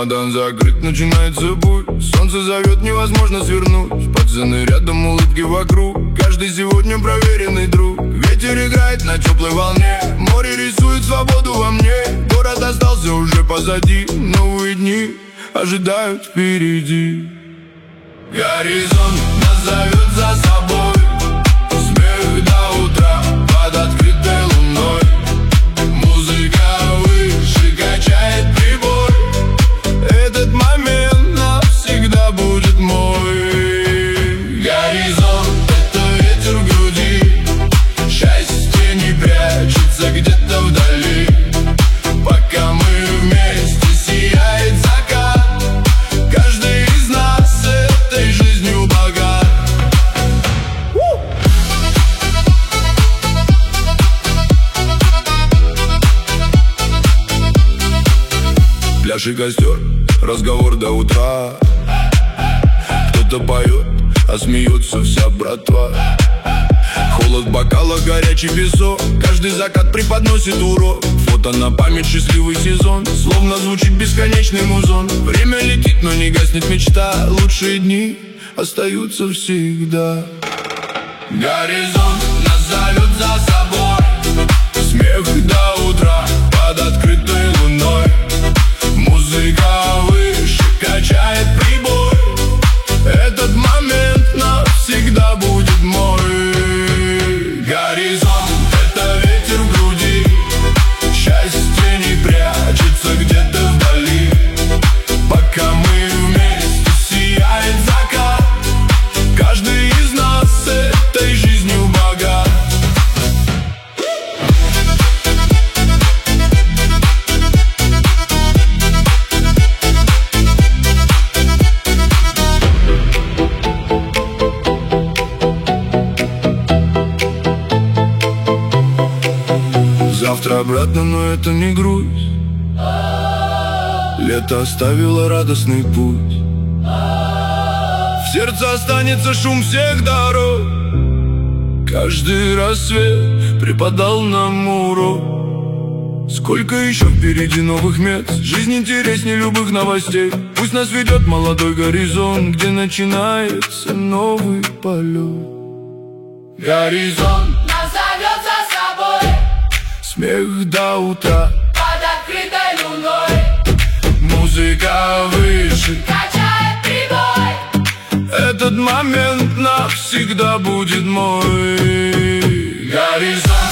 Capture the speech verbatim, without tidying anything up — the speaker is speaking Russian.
Чемодан закрыт, начинается бой. Солнце зовет, невозможно свернуть. Пацаны рядом, улыбки вокруг. Каждый сегодня проверенный друг. Ветер играет на теплой волне. Море рисует свободу во мне. Город остался уже позади. Новые дни ожидают впереди. Горизонт нас зовет за собой. Смех до утра под открытой луной. Музыка выше качает прибой. Этот момент навсегда будет мой. Горизонт — это ветер в груди. Счастье не прячется где-то вдали. Пока мы вместе, сияет закат. Каждый из нас этой жизнью богат. Пляж и костер, разговор до утра. Кто-то поет, а смеется вся братва. Холод в бокалах, горячий песок. Каждый закат преподносит урок. Фото на память, счастливый сезон. Словно звучит бесконечный музон. Время летит, но не гаснет мечта. Лучшие дни остаются всегда. Горизонт нас зовет за собой. Смех до утра под открытой луной. Музыка выше качает прибой. Этот момент навсегда будет мой. Горизонт — это ветер в груди. Счастье не прячется где-то вдали. Пока мы вместе, сияет закат. Каждый из нас этой жизнью богат. Завтра обратно, но это не грусть. Лето оставило радостный путь. В сердце останется шум всех дорог. Каждый рассвет преподал нам урок. Сколько еще впереди новых мест. Жизнь интереснее любых новостей. Пусть нас ведет молодой горизонт, где начинается новый полет. Горизонт нас зовет за собой. Смех до утра под открытой луной. Музыка выше Качает прибой. Этот момент навсегда будет мой. Горизонт